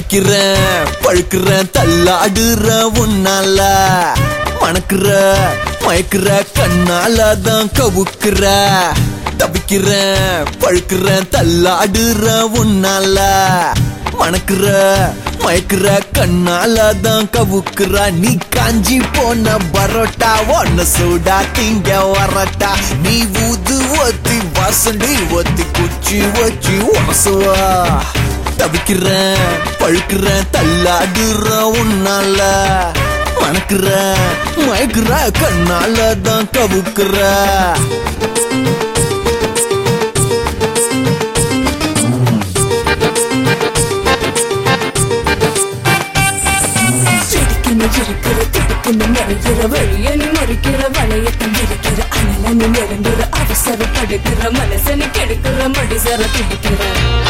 தவிக்கிறேன் பழுக்கிறேன் தள்ளாடுற உன்னால மணக்குற மயக்குற கண்ணால தான் கவுக்குற தவிக்கிறேன் பழுக்கிறேன் தள்ளாடுற உன்னால மணக்குற மயக்குற கண்ணால தான் கவுக்குற நீ காஞ்சி போன பரோட்டா ஒன்ன சூடா திங்க வரட்டா நீ ஊது ஒத்தி வாசண்டி ஒத்தி குச்சி வச்சு உரசுவா தவிக்கிறேன் பழுக்கிறேன் தள்ளாடுற உன்னால மணக்குற மயக்குற கண்ணால தான் கவுக்குற இருக்கிற திடுக்குன்னு மறைக்கிற வழியனு மறுக்கிற வளையத்தம் இருக்கிற அனலனு நெருங்குற அவசரப்படுக்கிற மனசனு கெடுக்கிற மடிசர துடிக்கிற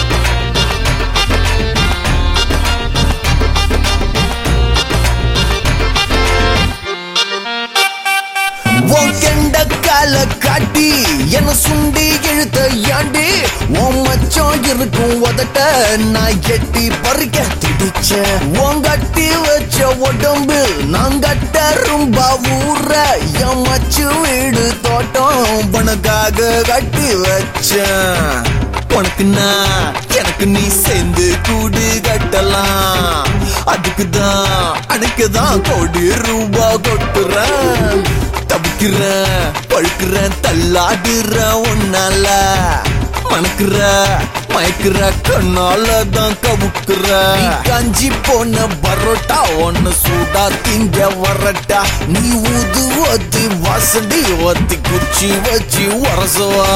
கால காட்டி என்ன சுண்டி இழுத்த யாண்டி உன் மச்சம் இருக்கும் உதட்ட நான் எட்டி பறிக்க திடிச்சேன் உன் கட்டி வச்ச உடம்பு நான் கட்ட ரொம்ப ஊற என் மச்சு வீடு தோட்டம் பணக்காக கட்டி வச்சேன் உனக்குன்னா எனக்கு நீ சேர்ந்து கூடு கட்டலாம் அதுக்குதான் அன்னைக்குதான் கோடி ரூபா கொட்டுறேன் தவிக்கிறேன் பழுக்கிறேன் தள்ளாடுற உன்னால மணக்குற மயக்குற கண்ணால தான் கவுக்குற காஞ்சி போன பரோட்டா ஒன்னு சூடா திங்க வரட்டா நீ ஊது ஒத்தி வாசண்டி ஒத்தி குச்சி வச்சு உரசுவா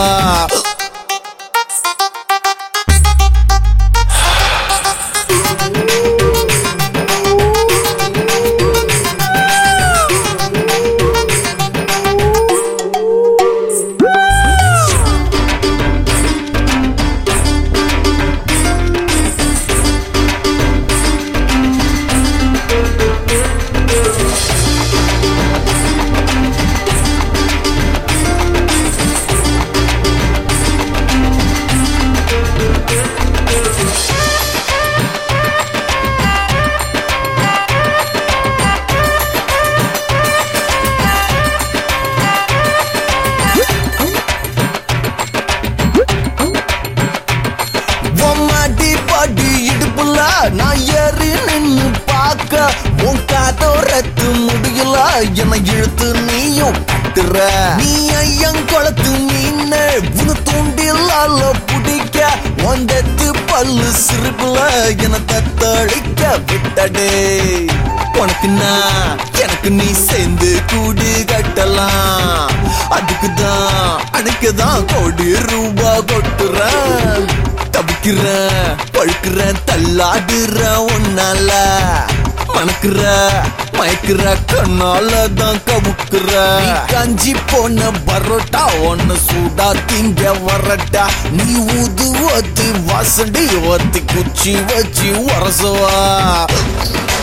நான் ஏறி நின்னு பார்க்க உன் காதோரத்து முடியல என்னை இழுத்து நீயும் கட்டுற நீ ஐயன் குளத்து மீன் உன தூண்டிலால பிடிக்க ஒந்தத்து பல்லு சிறுப்புல என தத்தளிக்க விட்டடே உனக்குன்னா எனக்கு நீ சேர்ந்து கூடு கட்டலாம் அதுக்குதான் அன்னைக்குதான் கோடி ரூபா கொட்டுறேன் தவிக்கிறேன் பழுக்கிறேன் தள்ளாடுற உன்னால மணக்குற மயக்குற கண்ணால தான் கவுக்குற காஞ்சி போன பரோட்டா ஒன்னு சூடா திங்க வரட்டா நீ ஊது ஒத்தி வாசண்டி ஒத்தி குச்சி வச்சு உரசுவா